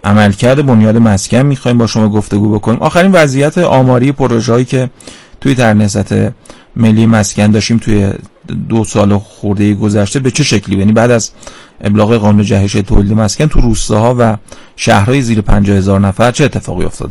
عملکرد بنیاد مسکن میخوایم با شما گفتگو بکنیم. آخرین وضعیت آماری پروژه‌ای که توی طرح نهضت ملی مسکن داشتیم توی 2 سال خورده گذشته به چه شکلی؟ یعنی بعد از ابلاغ قانون جهش تولید مسکن تو روستاها و شهرهای زیر 50,000 نفر چه اتفاقی افتاده؟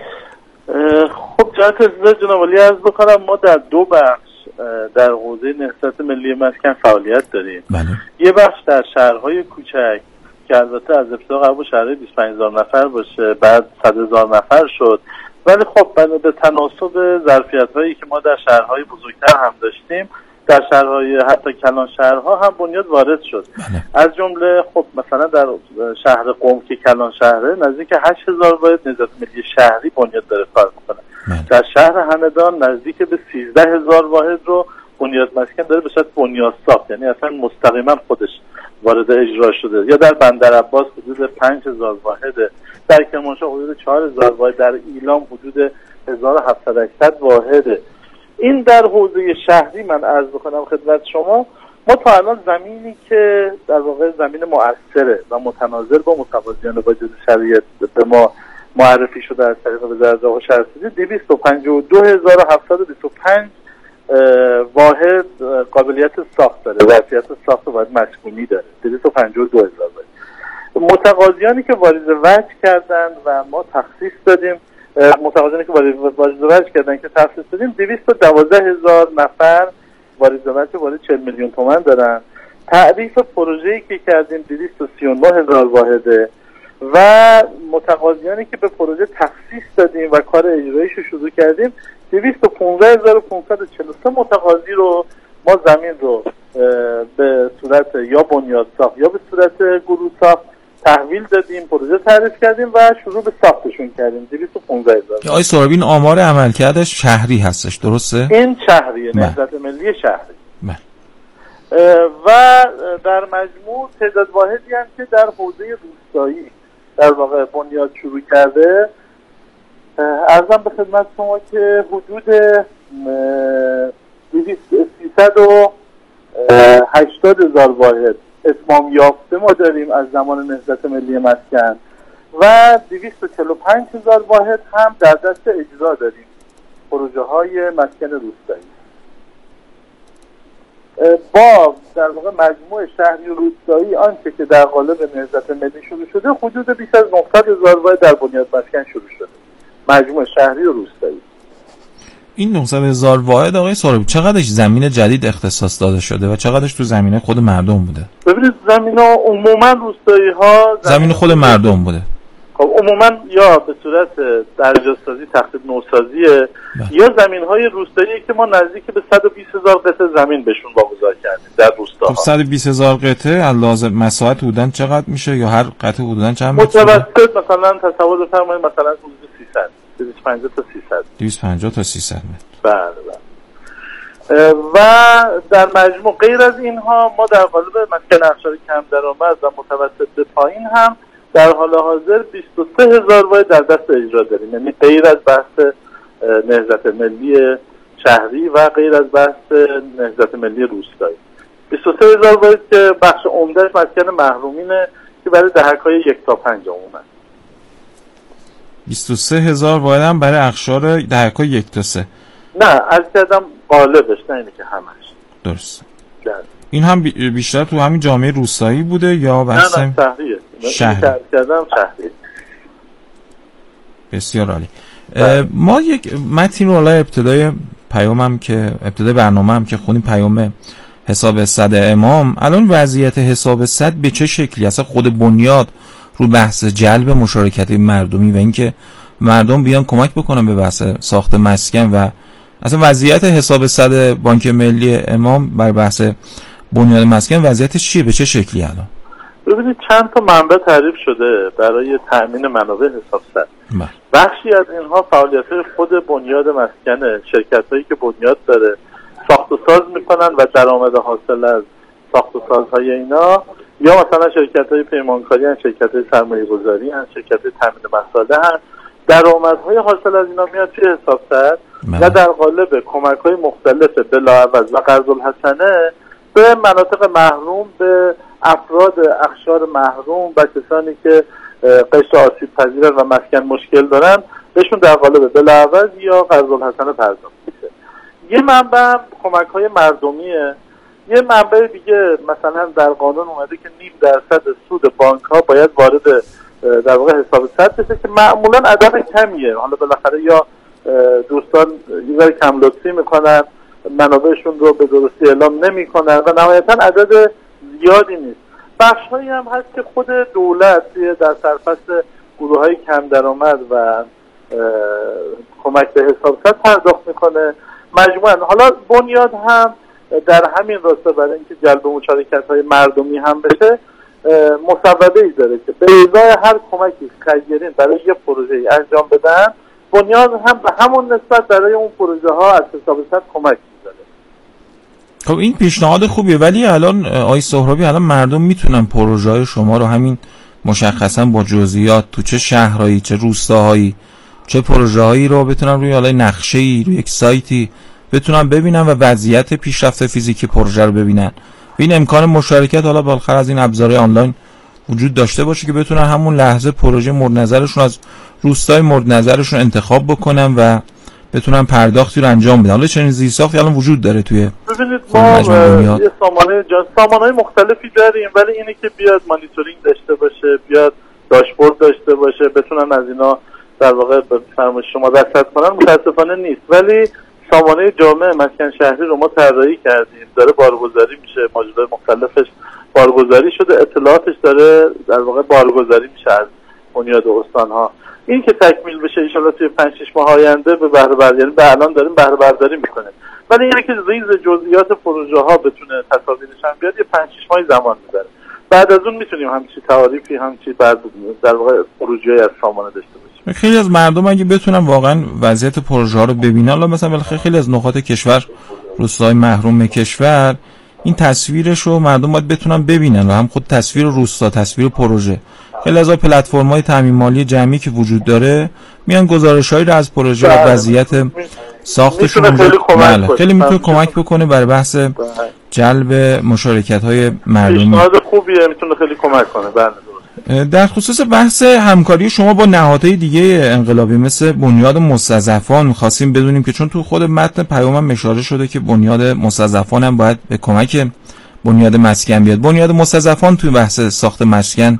خب جناب عالی عرض بکنم ما در 2 بخش در حوزه نهضت ملی مسکن فعالیت داریم. بله. یه بخش در شهرهای کوچک که البته از ابتدا قرار بود شهرهای 25,000 نفر باشه، بعد 100,000 نفر شد، ولی خب به تناسب ظرفیت‌هایی که ما در شهرهای بزرگتر هم داشتیم، در شهرهای حتی کلان شهرها هم بنیاد وارد شد. بله. از جمله خب مثلا در شهر قم که کلان شهره نزدیک 8,000 واحد نهضت ملی شهری بنیاد داره کار میکنه. در شهر همدان نزدیک به 13,000 واحد رو بنیاد مسکن داره به صورت بنیاد ساخت، یعنی اصلا مستقیما خودش وارد اجرا شده. یا در بندرعباس حدود 5,000 واحد، در کرمانشاه حدود 4,000 واحد، در ایلام حدود 1,700 واحد. این در حوزه شهری من عرض بکنم خدمت شما. ما تا الان زمینی که در واقع زمین مؤثره و متناظر با متوازیان واجد شرایط به ما معرفی شده از طریق وزارت راه و شهرسازی 252,725 واحد قابلیت ساخت داره، ظرفیت ساخت واحد مسکونی داره. 252,000 واحد. متقاضیانی که واریز وجه کردن و ما تخصیص دادیم، متقاضیانی که واریز وجه کردن که تخصیص دادیم 212,000 نفر واریز وجه بالای 40 میلیون تومان دارن. تعریف پروژه‌ای که کردیم 239,000 واحده و متقاضیانی که به پروژه تخصیص دادیم و کار اجراییش رو شروع کردیم 215,543 متقاضی رو ما زمین رو به صورت یا بنیاد ساخت یا به صورت گروه ساخت تحویل دادیم، پروژه تعریف کردیم و شروع به ساختشون کردیم. 215,000. آقای سهرابی این آمار عملکردش شهری هستش درسته؟ این شهریه، نهضت ملی شهری. و در مجموع تعداد واحدی هم که در حوزه روستایی در واقع بنیاد شروع کرده، عرضم به خدمت شما که حدود 380,000 واحد اتمام یافته ما داریم از زمان نهضت ملی مسکن و 245,000 واحد هم در دست اجرا داریم، پروژه های مسکن روستایی. با در واقع مجموع شهری و روستایی آنچه که در قالب نهضت ملی شروع شده حدود بیش از 900,000 واحد در بنیاد مسکن شروع شده، مجموع شهری و روستایی. این 900,000 واحد آقای سهرابی چقدرش زمین جدید اختصاص داده شده و چقدرش تو زمینه خود مردم بوده؟ ببینید زمینا عموما روستایی ها زمین خود مردم بوده. خب عموما یا به صورت درجه سازی تخریب نوسازیه یا زمین های روستایی که ما نزدیک به 120,000 قطعه زمین بهشون واگذار کردیم در روستاها. خب 120,000 قطعه لازم مساحت حدوداً چقدر میشه یا هر قطعه حدوداً چند متر؟ متوسط مثلا تصور بفرمایید مثلا حدود 300 250 تا 300 250 تا 300 متر. بله. و در مجموع غیر از اینها ما در قالب مسکن اقشار کم درآمد و متوسط به پایین هم در حال حاضر 23,000 واحد در دست اجرا داریم، یعنی غیر از بحث نهضت ملی شهری و غیر از بحث نهضت ملی روستایی. 23,000 واحد که بخش عمدهش مسکن محرومینه که برای دهک‌های 1 تا 5 عموما. 23,000 واحد هم برای اقشار دهک‌های 1 تا 3. نه از کردم قالبش، نه اینه که همش. درست. این هم بیشتر تو همین جامعه روستایی بوده یا بحث؟ نه شهریه. شهری. بسیار عالی. ما یک متن رو حالا ابتدای پیامم که ابتدای برنامه‌ام که خونیم پیام حساب صد امام، الان وضعیت حساب صد به چه شکلی؟ اصلا خود بنیاد رو بحث جلب مشارکت مردمی و اینکه مردم بیان کمک بکنن به بحث ساخت مسکن و اصلا وضعیت حساب صد بانک ملی امام بر بحث بنیاد مسکن وضعیتش چیه؟ به چه شکلی الان؟ ببینید چند تا منبع تعریف شده برای تأمین منابع حساب صد. بخشی از اینها فعالیت‌های خود بنیاد مسکن، شرکت‌هایی که بنیاد داره ساخت و ساز میکنن و درآمد حاصل از ساخت و سازهای اینا، یا مثلا شرکت‌های پیمانکاری هستند، شرکت‌های سرمایه‌گذاری هستند، شرکت‌های تامین مساله هستند. درآمدهای حاصل از اینا میاد توی حساب صد و در قالب کمک‌های مختلف بلاعوض و قرض الحسنه به مناطق محروم، به افراد اقشار محروم و کسانی که قشر آسیب پذیرن و مسکن مشکل دارن بهشون در قالب بلاعوض یا قرض‌الحسنه پرداخت میشه. یه منبع کمک‌های مردمیه. یه منبع دیگه مثلا در قانون اومده که 0.5% سود بانک‌ها باید وارد در واقع حساب سد بشه که معمولا عدد کمیه. حالا بالاخره یا دوستان یه ذره کم لطفی میکنن، منابعشون رو به درستی اعلام نمیکنن و نهایتا عدد زیادی نیست. بخش‌هایی هم هست که خود دولت در سرپرست گروه‌های کم درآمد و کمک به حساب سد پرداخت میکنه. مجموعاً حالا بنیاد هم در همین راستا برای اینکه جلب مشارکت‌های مردمی هم بشه مصوبه‌ای داره که به ازای هر کمکی خیرین برای یه پروژه‌ای انجام بدن، بنیاد هم به همون نسبت برای اون پروژه ها از حساب سد کمک می‌کنه. خب این پیشنهاد خوبیه، ولی الان آقای سهرابی الان مردم میتونن پروژه‌های شما رو همین مشخصا با جزئیات تو چه شهرهایی چه روستاهایی چه پروژه‌هایی رو بتونن روی حالای نقشه‌ای روی یک سایتی بتونن ببینن و وضعیت پیشرفت فیزیکی پروژه رو ببینن. این امکان مشارکت حالا بالاتر از این ابزارهای آنلاین وجود داشته باشه که بتونن همون لحظه پروژه مورد نظرشون از روستای مورد نظرشون انتخاب بکنن و بتونن پرداختی رو انجام بدن. حالا چنین زیرساختی الان وجود داره توی ببینید ما یه سامانه‌های مختلفی داریم، ولی اینه که بیاد مانیتورینگ داشته باشه، بیاد داشبورد داشته باشه، بتونن از اینا در واقع به فرمایش شما رصد کنن، متاسفانه نیست. ولی سامانه جامع مسکن شهری رو ما طراحی کردیم، داره بارگذاری میشه، ماژول‌های مختلفش بارگذاری شده، اطلاعاتش داره در واقع بارگذاری میشه از بنیاد استان‌ها. این که تکمیل بشه ان شاءالله توی 5-6 ماه آینده به بهره برداری، یعنی به الان داریم بهره برداری میکنه، ولی اینه که ریز جزئیات پروژه ها بتونه تصاویرش هم بیاد یه 5-6 ماه زمان میبره. بعد از اون میتونیم همچین تعاریفی همچین بعد در واقع خروجی از سامانه داشته باشیم. خیلی از مردم اگه بتونن واقعا وضعیت پروژه ها رو ببینن، حالا مثلا خیلی از نقاط کشور، روستاهای محروم کشور، این تصویرش رو مردم باید بتونن ببینن و هم خود تصویر روستا، تصویر پروژه. خیلی از تامین تامین مالی جمعی که وجود داره میان گزارش‌هایی رو از پروژه و وضعیت ساختشون خیلی میتونه کمک بکنه برای بحث جلب مشارکت‌های مردمی. پیشنهاد خوبیه، میتونه خیلی کمک کنه. بله. در خصوص بحث همکاری شما با نهادهای دیگه انقلابی مثل بنیاد مستضعفان می‌خواستیم بدونیم که چون تو خود متن پیامم اشاره شده که بنیاد مستضعفان هم باید به کمک بنیاد مسکن بیاد. بنیاد مستضعفان توی بحث ساخت مسکن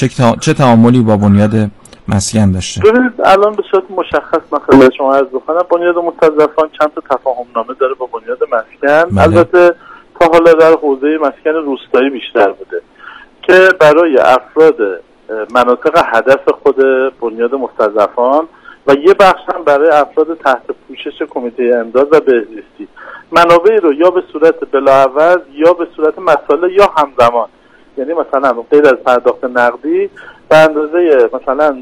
چه تعاملی با بنیاد مسکن داشته؟ ببینید الان به صورت مشخص من خدمت شما عرض بکنم، بنیاد مستضعفان چند تا تفاهم نامه داره با بنیاد مسکن. البته تا حالا در حوزه مسکن روستایی بیشتر بوده که برای افراد مناطق هدف خود بنیاد مستضعفان و یه بخش هم برای افراد تحت پوشش کمیته امداد و بهزیستی منابعی رو یا به صورت بلاعوض یا به صورت مساله یا همزمان، یعنی مثلا غیر از پرداخت نقدی به اندازه مثلا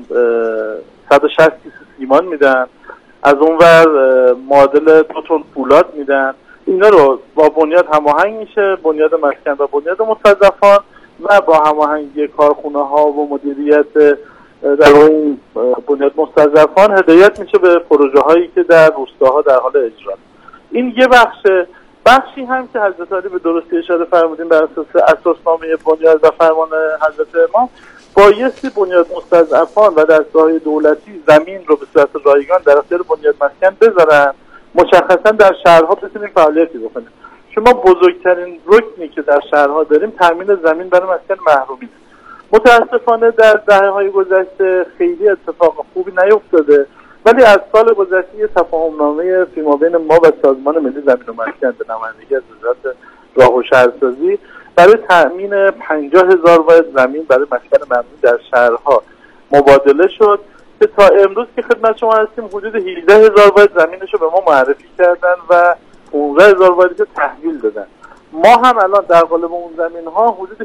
160 کیسه سیمان میدن، از اونور معادل 2 تن فولاد میدن. اینا رو با بنیاد هماهنگ میشه، بنیاد مسکن و بنیاد مستضعفان، و با هماهنگی کارخونه ها و مدیریت در این بنیاد مستضعفان هدایت میشه به پروژه هایی که در روستاها در حال اجرا. این یه بخشی هم که حضرت علی به درستی اشاره فرمودین بر اساس اساسنامه بنیاد و فرمان حضرت امام بایستی بنیاد مستضعفان و دستگاه‌های دولتی زمین رو به صورت رایگان در اختیار بنیاد مسکن بذارن، مشخصا در شهرها بتونیم فعالیتی بکنیم. شما بزرگترین رکنی که در شهرها داریم تامین زمین برای مسکن محرومی. متاسفانه در دهه‌های گذشته خیلی اتفاق خوبی نیفتاده، ولی از سال گذشته یه تفاهمنامه فیمابین ما و سازمان ملی زمین و مسکن به نمایندگی از وزارت راه و شهرسازی برای تأمین 50,000 واحد زمین برای مسکن ممنوع در شهرها مبادله شد که تا امروز که خدمت شما هستیم حدود 18,000 واحد زمینش رو به ما معرفی کردن و 15,000 واحد رو تحویل دادن. ما هم الان در قالب اون زمین ها حدود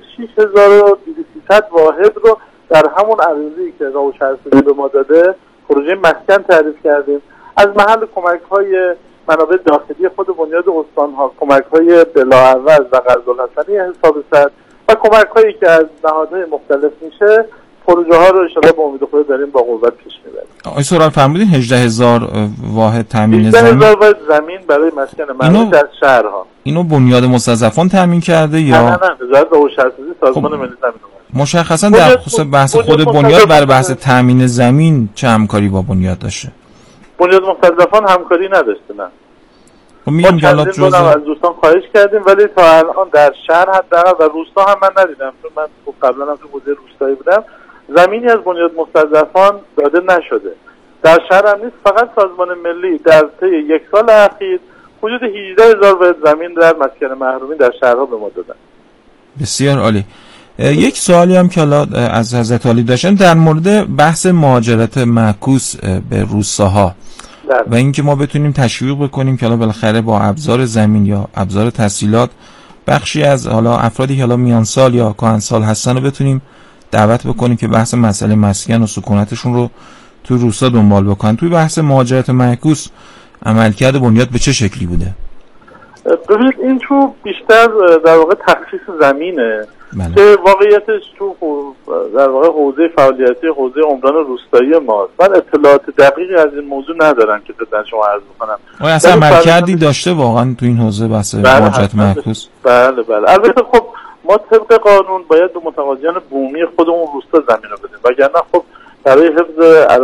6,300 واحد رو در همون عریضه‌ای که راه و شهرسازی به ما داده پروژه مسکن تعریف کردیم. از محل کمک‌های منابع داخلی خود بنیاد استان‌ها، کمک‌های بلاعوض و قرض‌الحسنه حساب سد و کمک‌هایی که از نهادهای مختلف میشه، پروژه‌ها رو ان شاءالله با امید خدا داریم با قوت پیش می‌بریم. آقای سهراب فرمودین 18,000 واحد تامین زمین. 18,000 واحد زمین برای مسکن ممنوع در شهرها. اینو بنیاد مستضعفان تامین کرده یا نه وزارت راه و شهرسازی سازمان ملی زمین و مسکن. مشخصا در خصوص بحث خود بنیاد برای بحث تامین زمین چه همکاری با بنیاد داشته؟ بنیاد مستضعفان همکاری نداشته. نه ما چندین بارم از دوستان خواهش کردیم ولی تا الان در شهر حداقل و روستا هم من ندیدم، چون من قبلا هم تو حوزه روستایی بودم، زمینی از بنیاد مستضعفان داده نشده. در شهر هم نیست، فقط سازمان ملی در طی 1 سال اخیر حدود 18,000 واحد زمین در مسکن محرومین در شهرها به ما دادن. بسیار عالی. یک سوالی هم که حالا از حضرت عالی داشتن در مورد بحث مهاجرت معکوس به روستاها و اینکه ما بتونیم تشویق بکنیم که حالا بالاخره با ابزار زمین یا ابزار تسهیلات بخشی از حالا افرادی که حالا میان سال یا کهن سال هستن رو بتونیم دعوت بکنیم که بحث مسئله مسکن و سکونتشون رو توی روستا دنبال بکنن. توی بحث مهاجرت معکوس عملکرد بنیاد به چه شکلی بوده؟ ببینید این تو بیشتر در واقع تخصیص زمینه که واقعیتش تو در واقع حوزه فعالیتی حوزه عمران روستایی ماست. من اطلاعات دقیقی از این موضوع ندارم که خدمت شما عرض بکنم. آیا اصلا عملکردی داشته واقعا تو این حوزه بحث مهاجرت معکوس؟ بله. البته خب ما طبق قانون باید به متقاضیان بومی خودمون روستا زمین رو بدیم، وگرنه خب برای حفظ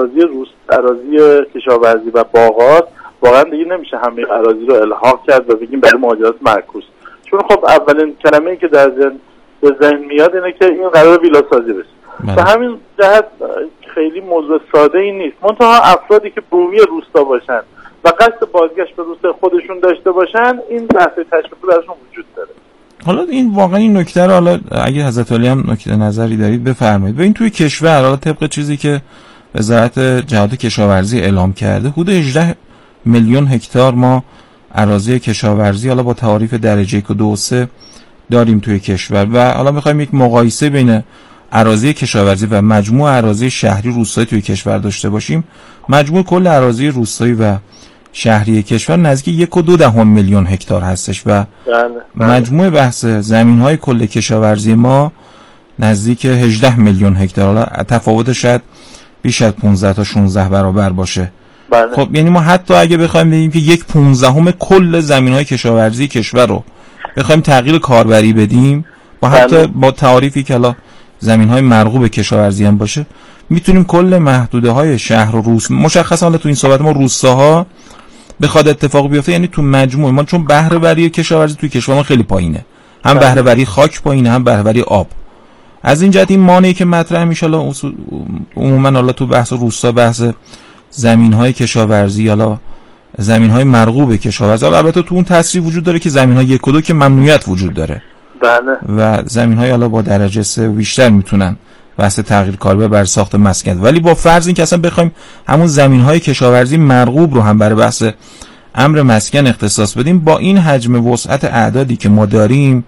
اراضی کشاورزی و باغات واقعا دیگه نمیشه همه اراضی رو الحاق کرد و بگیم برای مهاجرت معکوس، چون خب اولین کلمه‌ای که در ذهن میاد اینه که این قرار ویلا سازی بشه. به همین جهت خیلی موضوع ساده ای نیست. منتها افرادی که بومی روستا باشن و قصد بازگشت به روستا خودشون داشته باشن این بحث تشویقی براشون وجود داره. حالا این واقعا این نکته رو حالا اگه حضرت علی هم نکته نظری دارید بفرمایید. ببین توی کشور حالا طبق چیزی که وزارت جهاد کشاورزی اعلام کرده حدود 18 میلیون هکتار ما اراضی کشاورزی حالا با تعاریف درجه 1 و 2 و 3 داریم توی کشور و حالا می‌خوایم یک مقایسه بین اراضی کشاورزی و مجموع اراضی شهری روستایی توی کشور داشته باشیم. مجموع کل اراضی روستایی و شهری کشور نزدیک 1.2 میلیون هکتار هستش و مجموع بحث زمین‌های کل کشاورزی ما نزدیک 18 میلیون هکتار. حالا تفاوت شاید بیش از 15 تا 16 برابر باشه. خب یعنی ما حتی اگه بخوایم بگیم که 1/15 کل زمین‌های کشاورزی کشور رو بخوایم تغییر کاربری بدیم و حتی با تعاریفی که حالا زمین‌های مرغوب کشاورزی هم باشه میتونیم کل محدوده‌های شهر و روستا مشخصا حالا تو این صحبت ما روستاها بخواد اتفاق بیفته، یعنی تو مجموع ما چون بهره وری کشاورزی توی کشور ما خیلی پایینه، هم بهره وری خاک پایینه هم بهره وری آب. از این جهت این مانعی که مطرح میشه عموما حالا تو بحث روستا بحث زمین‌های کشاورزی حالا زمین‌های مرغوب کشاورزی، البته تو اون تصریح وجود داره که زمین‌های 1 و 2 که ممنوعیت وجود داره. بله. و زمین‌های حالا با درجه 3 و بیشتر میتونن بحث تغییر کاربر بر ساخت مسکن، ولی با فرض این که اصلا بخوایم همون زمین‌های کشاورزی مرغوب رو هم برای بحث امر مسکن اختصاص بدیم، با این حجم وسعت اعدادی که ما داریم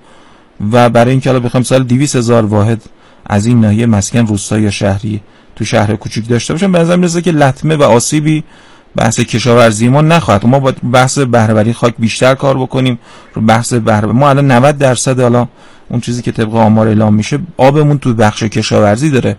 و برای اینکه حالا بخوایم سال 200,000 واحد از این ناحیه مسکن روستایی یا شهری تو شهر کوچیک داشته باشیم، به نظر میاد که لطمه و آسیبی بحث کشاورزی ما نخواهد. ما با بحث بهره‌وری خاک بیشتر کار بکنیم رو بحث بهره. ما الان 90% حالا اون چیزی که طبق آمار اعلام میشه آبمون تو بخش کشاورزی داره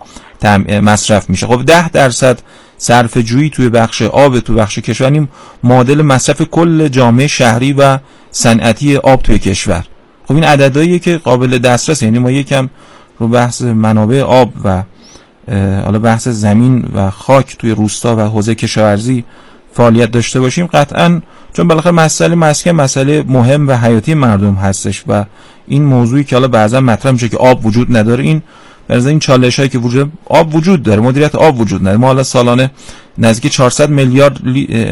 مصرف میشه. خب 10% صرف جویی توی بخش آب تو بخش کشاورزی معادل مصرف کل جامعه شهری و صنعتی آب توی کشور. خب این عددهاییه که قابل دسترس، یعنی ما یکم رو بحث منابع آب و حالا بحث زمین و خاک توی روستا و حوزه کشاورزی فعالیت داشته باشیم، قطعاً چون بالاخره مسئله مسکن مسئله مهم و حیاتی مردم هستش و این موضوعی که حالا بعضا مطرح میشه که آب وجود نداره، این برای این چالشایی که آب وجود داره، مدیریت آب وجود نداره. ما حالا سالانه نزدیک 400 میلیارد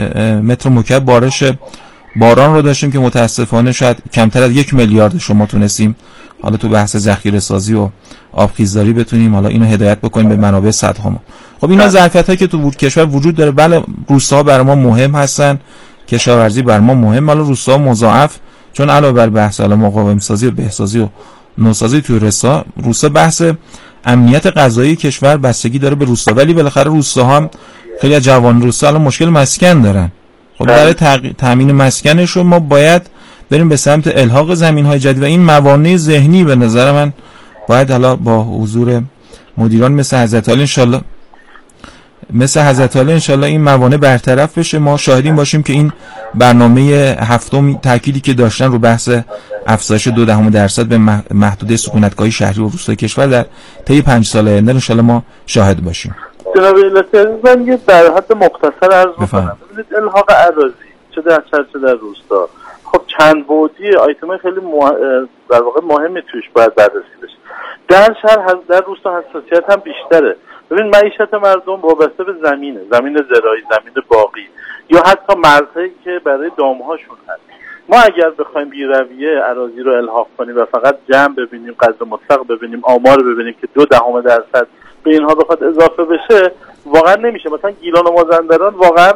متر مکعب بارش باران رو داشتیم که متاسفانه شاید کمتر از 1 میلیارد شما تونستیم حالا تو بحث ذخیره سازی و آبخیزداری بتونیم حالا اینو هدایت بکنیم به منابع سدها. خب اینا ظرفیتایی که تو کشور وجود داره. بله روستاها برای ما مهم هستن، کشاورزی برای ما مهم، حالا روستاها مضاعف چون علاوه بر بحث حالا مقاوم سازی و بهسازی و نوسازی توی روستا بحث امنیت غذایی کشور بستگی داره به روستا، ولی بالاخره روستاها هم خیلی از جوان روستا الان مشکل مسکن دارن. خب برای تامین مسکنشون ما باید بریم به سمت الحاق زمین‌های جدید و این موانع ذهنی به نظر من باید حالا با حضور مدیران مثل حضرت علی انشالله مثل حضرت علی انشالله این موانع برطرف بشه. ما شاهدیم باشیم که این برنامه هفتم تأکیدی که داشتن رو بحث افزایش 0.2% به محدوده سکونتگاهی شهری و روستایی کشور در طی 5 سال آینده انشالله ما شاهد باشیم. جناب ایلتی عزیز، من یه در حد مختصر عرض می‌کنم. ببینید الحاق اراضی چه در شهر چه در روستا، خب چند بعدی آیتم خیلی در واقع مهمی توش باید بررسی بشه. در شهر در روستا حساسیت هم بیشتره. ببین معیشت مردم وابسته به زمین زراعی، زمین باغی یا حتی مرزهایی که برای دامهاشون هست. ما اگر بخوایم بی رویه اراضی رو الحاق کنیم و فقط جمع ببینیم، قدر مطلق ببینیم، آمار ببینیم که 0.2% به اینها بخواد اضافه بشه، واقعا نمیشه. مثلا گیلان و مازندران واقعا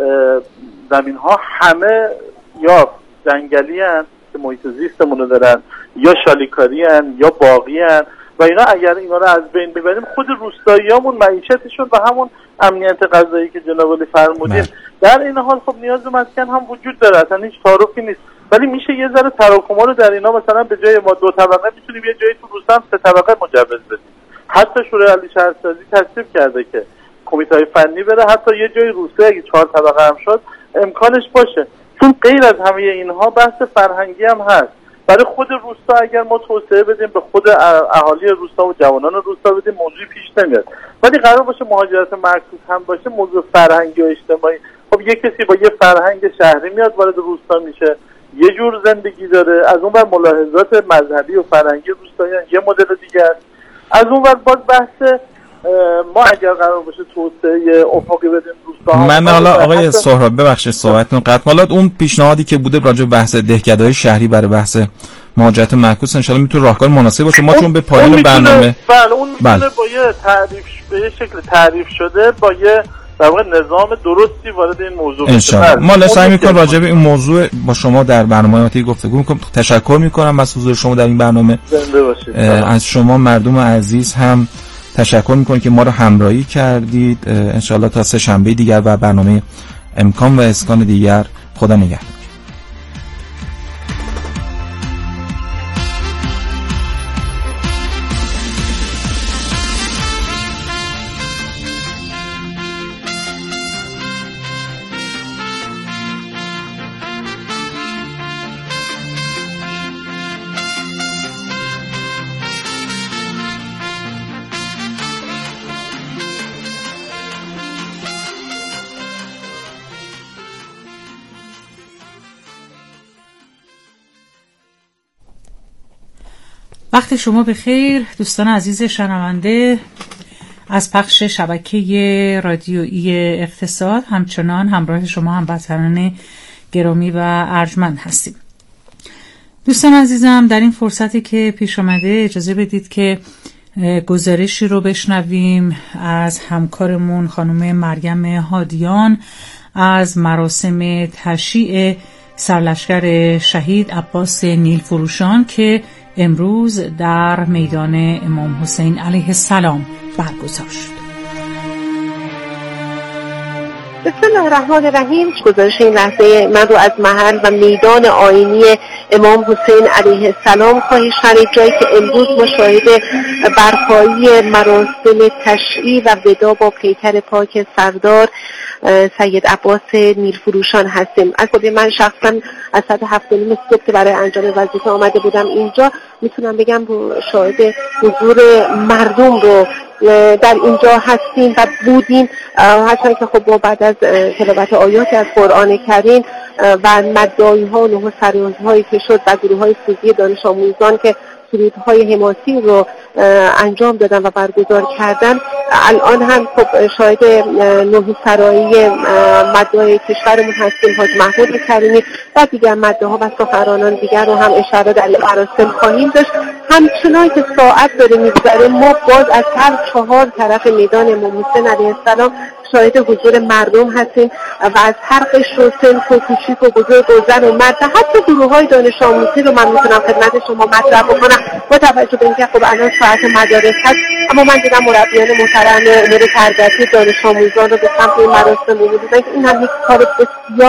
زمین ها همه یا جنگلی هن که محیط زیستمون رو دارن، یا شالیکاری هن یا باغی هن و اینا اگر اینا رو از بین ببریم خود روستاییامون معیشتشون و همون امنیت غذایی که جناب علی فرمودید در این حال خب نیاز به مسکن هم وجود داره، اصلا هیچ تعارفی نیست، ولی میشه یه ذره تراکم‌ها رو در اینا مثلا به جای ما 2 طبقه میتونیم یه جایی تو روستا هم 3 طبقه مجوز بدیم. حتی شورای عالی شهرسازی تصویب کرده که کمیته‌های فنی بره حتی یه جای روستا اگه 4 طبقه هم شد امکانش باشه، چون غیر از همه اینها بحث فرهنگی هم هست. برای خود روستا اگر ما توسعه بدیم، به خود اهالی روستا و جوانان روستا بدیم، موضوعی پیش نمیاد. ولی قرار باشه مهاجرت معکوس هم باشه، موضوع فرهنگی و اجتماعی. خب یه کسی با یه فرهنگ شهری میاد وارد روستا میشه، یه جور زندگی داره، از اون ور ملاحظات مذهبی و فرهنگی روستاییان یه مدل دیگه است. از اون ور باز بحث ما اگر قرار باشه توسعه افقی بدیم روستا، من حالا آقای سهراب ببخشید صحبتتون قطع، حالا اون پیشنهادی که بوده راجع به بحث دهکده‌های شهری برای بحث مهاجرت معکوس ان شاء الله میتونه راهکار مناسب باشه. ما چون به پایان برنامه اون میتونه با یه تعریف به یه شکل تعریف شده با یه در واقع نظام درستی وارد این موضوع بشه. ما سعی می‌کنیم راجع به این موضوع با شما در برنامه‌اتی گفتگو می‌کنم. تشکر می‌کنم از حضور شما در این برنامه. زنده باشید. از شما مردم عزیز هم تشکر می‌کنم که ما رو همراهی کردید. ان شاء الله تا 3 شنبه دیگر و برنامه امکان و اسکان دیگر. خدا نگهدار. وقت شما بخیر دوستان عزیز شنونده از پخش شبکه رادیویی اقتصاد، همچنان همراه شما هموطنان گرامی و ارجمند هستیم. دوستان عزیزم، در این فرصتی که پیش آمده اجازه بدید که گزارشی رو بشنویم از همکارمون خانم مریم هادیان از مراسم تشییع سرلشکر شهید عباس نیلفروشان که امروز در میدان امام حسین علیه السلام برگزار شد. بسم الله الرحمن الرحیم. گزارش این لحظه من رو از محل و میدان آیینی امام حسین علیه السلام خواهید شنید، جایی که امروز ما شاهد برپایی مراسم تشییع و ودا با پیکر پاک سردار سید عباس نیلفروشان هستیم. از خود من شخصا از ساعت 7:30 صبح که برای انجام وظیفه آمده بودم اینجا، میتونم بگم شاهد حضور مردم رو در اینجا هستیم و بودیم. هرچند که خب ما بعد از تلاوت آیات از قرآن کریم و مدعایی ها و نوح سرازهایی که شد و گروه های سوزی دانش آموزان که سرودهای حماسی رو انجام دادن و برگزار کردن، الان هم خب شاهد نوح سرایی مدعای کشورمون هستیم، حاج محمود کریمی و دیگر مدعاها و سخنرانان دیگر رو هم اشاره در این مراسم خواهیم داشت. همچنان که ساعت داره میگذره ما باز از هر 4 طرف میدان امام حسین علیه السلام شاهد حضور مردم هستیم و از هر قشر و سنف و کوچیک و بزرگ و زن و مرد و حتی گروه‌های دانش آموزی رو من میتونم خدمت شما مطرح بکنم با توجه به اینکه خب الان ساعت مدارس هست، اما من دیدم مربیان محترم امور تربیتی دانش آموزان رو به سمت این مراسم بودن که این هم یک کار بسیار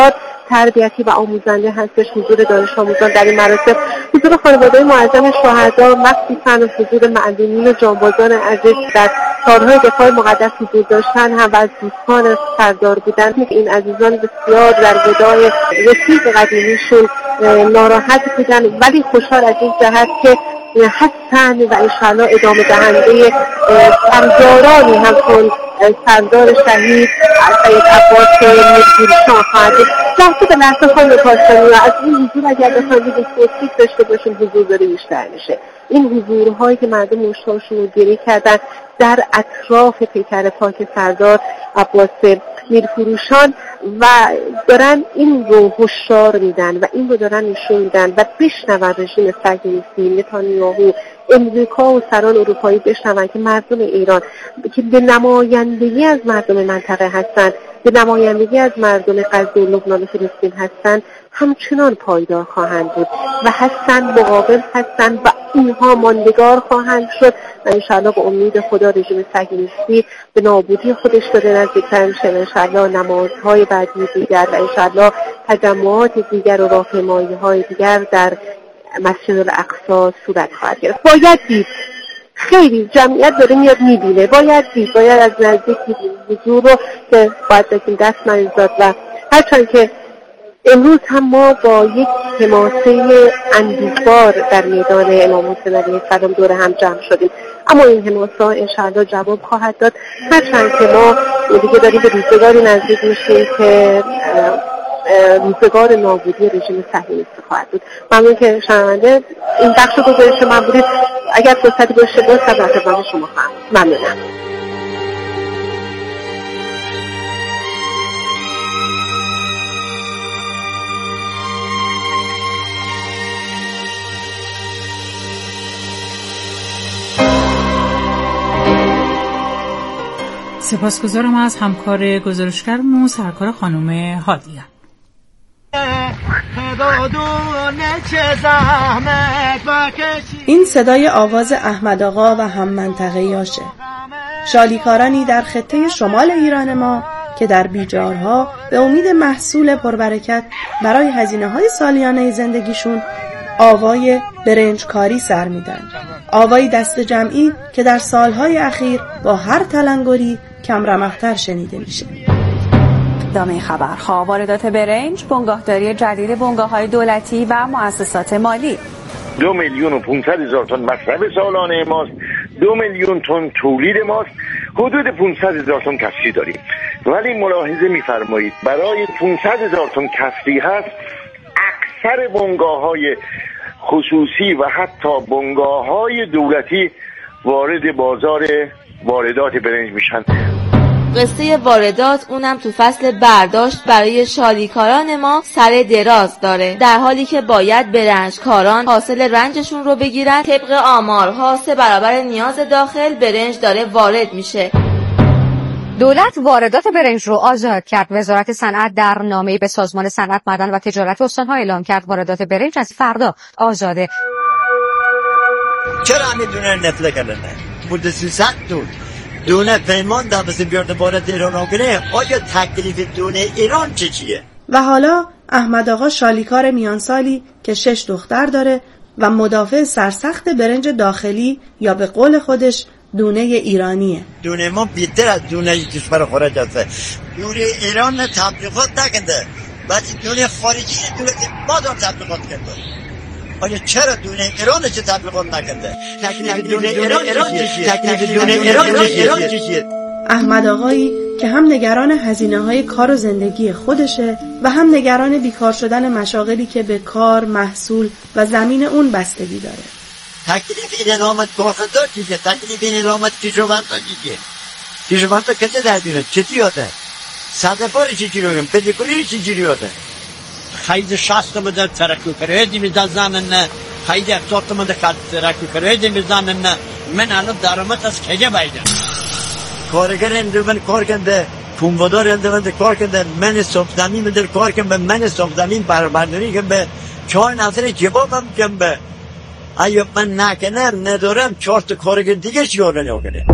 تربیتی و آموزنده هستش، حضور دانش آموزان در این مراسم، حضور خانواده معظم شهدا، مخصوصا حضور معلمین و جانبازان عزیز در کارهای دفاع مقدس حضور داشتن هم و از دوستان سردار بودن. این عزیزان بسیار در وداع رفیق قدیمیشون ناراحت بودن، ولی خوشحال از این جهت که هستن و انشاءالله ادامه دهنده سردارانی همچون سردار شهید سید عباس میرپوریشان خواهد بود. لحظه به لحظه خانم پاسانی و از این حضور اگر بخواهیم به توصیف داشته باشیم حضور داره بیشتر میشه. این حضورهایی که مردم مشتاشون رو گری کردن در اطراف پیکر پاک سردار عباس میرپوریشان و دارن این رو هشدار میدن و این رو دارن نشون میدن و بشنون رژیم صهیونیستی نتانیاهو، امریکا و سران اروپایی بشنون که مردم ایران که به نمایندگی از مردم منطقه هستن، به نمایندگی از مردم غزه و لبنان و فلسطین هستن، همچنان پایدار خواهند بود و هستن، مقابل هستن و اینها ماندگار خواهند شد و انشاءالله به امید خدا رژیم صهیونیستی به نابودی خودش داره نزدیکتر میشه. انشاءالله نمازهای بعدی دیگر و انشاءالله تجمعات دیگر و راهپیمایی‌های دیگر در مسجد الاقصی صورت خواهد گرفت. باید دید، خیلی جمعیت داره میاد میبینه، باید دید، باید از نزدیک حضور رو که باید بکنیم دست نریزاد و هرچند که امروز هم ما با یک حماسه اندوهبار در میدان امام حسین علیه السلام دور هم جمع شدیم، اما این حماسه انشاءالله جواب خواهد داد هرچند که ما دیگه داریم به روزگاری نزدیک میشیم که روزگار نابودی رژیم صهیونیستی خواهد بود. ممنون که شنونده این بخش گزارش من بودید. اگر فرصتی باشه باز خدمت شما خواهم. ممنونم. سپاسگزارم از همکار گزارشگرمون سرکار خانم هادیه. این صدای آواز احمد آقا و هم منطقه‌ایاشه، شالیکارانی در خطه شمال ایران ما که در بیجارها به امید محصول پربرکت برای هزینه‌های سالیانه زندگیشون آوای برنجکاری سر میدن. آوای دست جمعی که در سالهای اخیر با هر تلنگری کم رمق‌تر شنیده میشه. ادامه خبرها: واردات برنج، بنگاهداری جدید بنگاه‌های دولتی و مؤسسات مالی. 2,500,000 تن مصرف سالانه ماست، 2 میلیون تن تولید ماست، حدود 500,000 تن کسری داریم. ولی ملاحظه می‌فرمایید برای 500,000 تن کسری هست، اکثر بنگاه‌های خصوصی و حتی بنگاه‌های دولتی وارد بازار واردات برنج میشن. قصه واردات اونم تو فصل برداشت برای شالیکاران ما سر دراز داره، در حالی که باید برنجکاران حاصل رنجشون رو بگیرن. طبق آمارها 3 برابر نیاز داخل برنج داره وارد میشه. دولت واردات برنج رو آزاد کرد. وزارت صنعت در نامه‌ای به سازمان صنعت، معدن و تجارت استان‌ها اعلام کرد واردات برنج از فردا آزاده. چرا همین دونه نفله کردن؟ بوده 300 دونه پیمان در بسید بیارده وارد ایران آگره. آیا تکلیف دونه ایران چیه؟ و حالا احمد آقا شالیکار میانسالی که 6 دختر داره و مدافع سرسخت برنج داخلی یا به قول خودش دونه ایرانیه. دونه ما بیشتر از دونه کشور خارج هسته. دونه ایران تبلیغات نکنده، ولی دونه خارجی دونه ما دار تبلیغات کرده. آیا چرا دونه ایران چه تبلیغات نکنده؟ تکلیف دونه ایران چیه؟ احمد آقایی که هم نگران هزینه‌های کار و زندگی خودشه و هم نگران بیکار شدن مشاغلی که به کار، محصول و زمین اون بستگی داره. تکلیف این علامت کارخدار چیه؟ تکلیف این علامت کشاورزا چیه؟ کشاورزا کجا در بیرون؟ چطوری آده؟ صدفاری چجوری آگم؟ پدیکوری چجوری آده؟ خیلی شستم در ترکو کرده میزنن، خیلی اقتصادم در ترکو کرده میزنن. من الان درآمد از کجا بیدم؟ کارگر اندومن کار کنده، پونوادار اندومن کار کنده، من صبح زمین در کار کنده، من صبح زمین بربرداری کنده، 4 نفر جوابم کنده. اگه من نکنم ندارم 4 تا کارگر دیگه چیکار نکنه.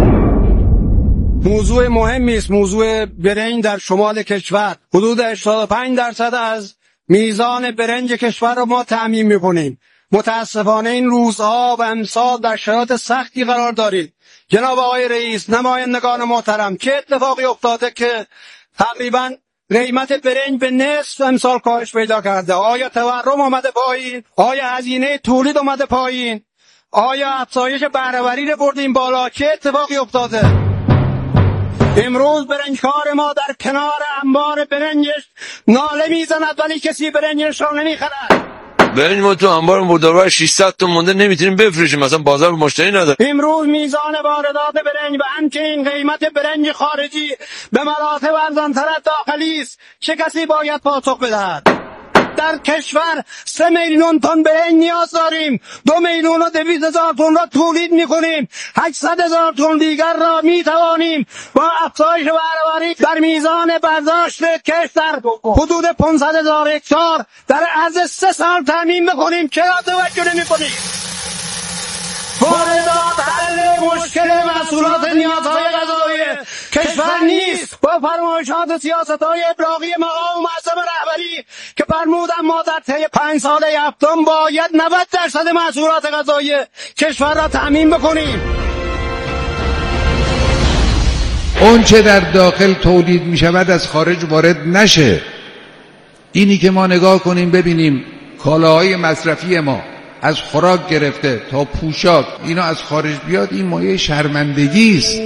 موضوع مهمی است موضوع برنج در شمال کشور. حدود 85% از میزان برنج کشور رو ما تأمین میکنیم. متاسفانه این روزها و امسال در شرایط سختی قرار داریم. جناب آقای رئیس، نمایندگان محترم، چه اتفاقی افتاده که تقریبا قیمت برنج به نصف امسال کاهش پیدا کرده؟ آیا تورم آمده پایین؟ آیا هزینه تولید آمده پایین؟ آیا افزایش بهره‌وری رو بردیم بالا؟ چه اتفاقی افتاده؟ امروز برنجکار ما در کنار انبار برنجش ناله میزند ولی کسی برنجش را نمیخرد. برنج ما تو انبار مردار 600 تا مونده، نمیتونیم بفروشیم، مثلا بازار مشتری نداره. امروز میزان واردات برنج و همچنین قیمت برنج خارجی به مراتب ارزان‌تر از داخلی است. چه کسی باید پاسخ بدهد؟ در کشور 3 میلیون تن برنج نیاز داریم. 2,200,000 تن را تولید میکنیم. 800,000 تن دیگر را میتوانیم با افزایش بهره‌وری در میزان برداشت کشت در حدود 500,000 هکتار در عرض 3 سال تامین بکنیم. چرا توجه نمی‌کنیم؟ واردات حل مشکل محصولات نیازهای غذایی کشور نیست. با فرمایشات سیاست‌های ابراقی مقام معظم رهبری که فرمودن ما در طی 5 سال هفتم باید 90% محصولات غذایی کشور را تامین بکنیم. اون چه در داخل تولید می شود از خارج وارد نشه. اینی که ما نگاه کنیم ببینیم کالاهای مصرفی ما از خوراک گرفته تا پوشاک اینا از خارج بیاد، این مایه شرمندگی است.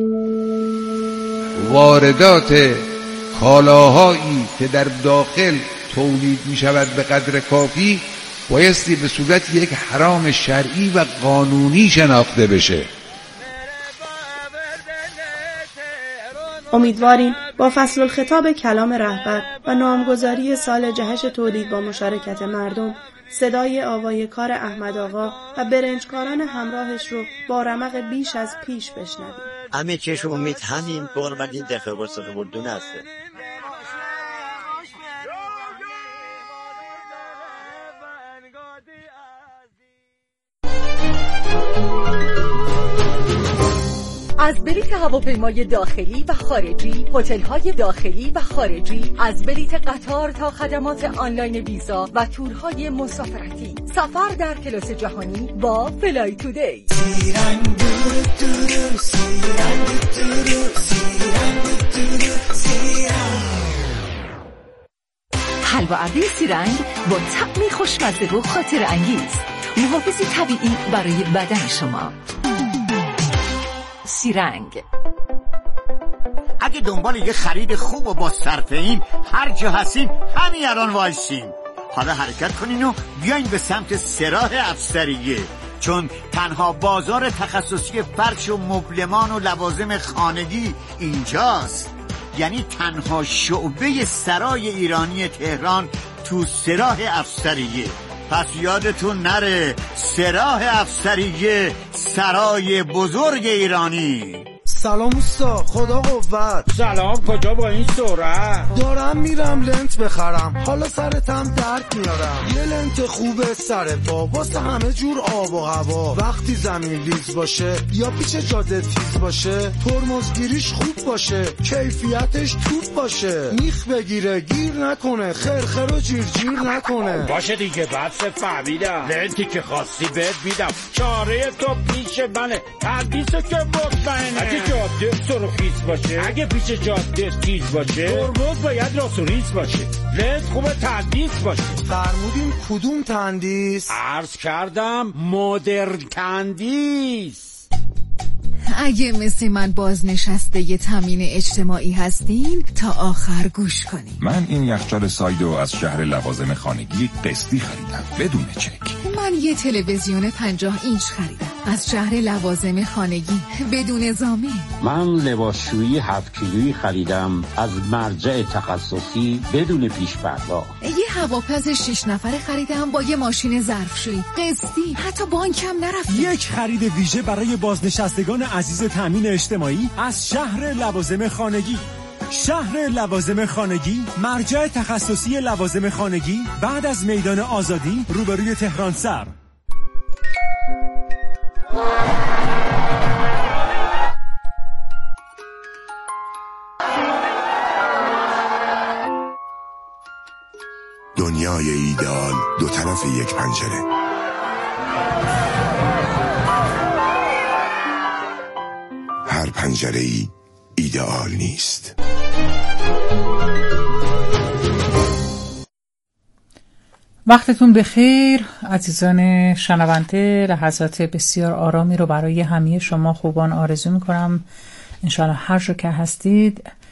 واردات کالاهایی که در داخل تولید می شود به قدر کافی بایستی به صورت یک حرام شرعی و قانونی شناخته بشه. امیدواریم با فصل الخطاب کلام رهبر و نامگذاری سال جهش تولید با مشارکت مردم صدای آوای کار احمد آقا و برنجکاران همراهش رو با رمق بیش از پیش بشنویم. همه چشم امید همین برمدین دخل برسخ بردون هسته. از بلیت هواپیمای داخلی و خارجی، هتل‌های داخلی و خارجی، از بلیت قطار تا خدمات آنلاین ویزا و تورهای مسافرتی، سفر در کلاس جهانی با فلای تودی. حلوه‌ابی سیرنگ با طعمی خوشمزه و خاطر انگیز، محافظی طبیعی برای بدن شما. سیرنگ. اگه دنبال یه خرید خوب و با صرفه‌ایم هر جا هستین همین الان وایسین. حالا حرکت کنین و بیاین به سمت سراح افسریه، چون تنها بازار تخصصی فرش و مبلمان و لوازم خانگی اینجاست. یعنی تنها شعبه سرای ایرانی تهران تو سراح افسریه. پس یادتون نره، سراح افسریه، سرای بزرگ ایرانی. سلام اوستا، خدا قوت. سلام، کجا با این سرعت؟ دارم میرم لنت بخرم، حالا سرتم درد میارم. یه لنت خوبه سر پا واسه همه جور آب و هوا. وقتی زمین لیز باشه یا پیچ جاده تیز باشه، ترمزگیریش خوب باشه، کیفیتش توپ باشه، میخ بگیره گیر نکنه، خرخر و جیر نکنه. باشه دیگه، بس فهمیدم. لنتی که خواستی بهت میدم، چاره تو پیش منه، تندیسو که مطمئنه. جاده سرخیز باشه، اگه پیش جاده تیز باشه، ترمز باید راسوریز باشه، لنز خوبه تندیس باشه. فرمودین کدوم تندیس؟ عرض کردم مدرن تندیس. اگه مثل من بازنشسته ی تامین اجتماعی هستین تا آخر گوش کنین. من این یخچال سایدو از شهر لوازم خانگی قسطی خریدم بدون چک. من یه تلویزیون 50 اینچ خریدم از شهر لوازم خانگی بدون ضامن. من لباسشویی 7 کیلویی خریدم از مرجع تخصصی بدون پیش پرداخت. یه هواپز 6 نفره خریدم با یه ماشین ظرفشویی قسطی، حتی بانکم نرفتم. یک خرید ویژه برای بازنشستگان عزیز تامین اجتماعی از شهر لوازم خانگی. شهر لوازم خانگی، مرجع تخصصی لوازم خانگی بعد از میدان آزادی روبروی تهران سر. دنیای ایدئال دو طرف یک پنجره. هر پنجره‌ای ایدئال نیست. وقتتون بخیر عزیزان شنونده. لحظات بسیار آرامی رو برای همه شما خوبان آرزو میکنم. انشاءالله هر جا که هستید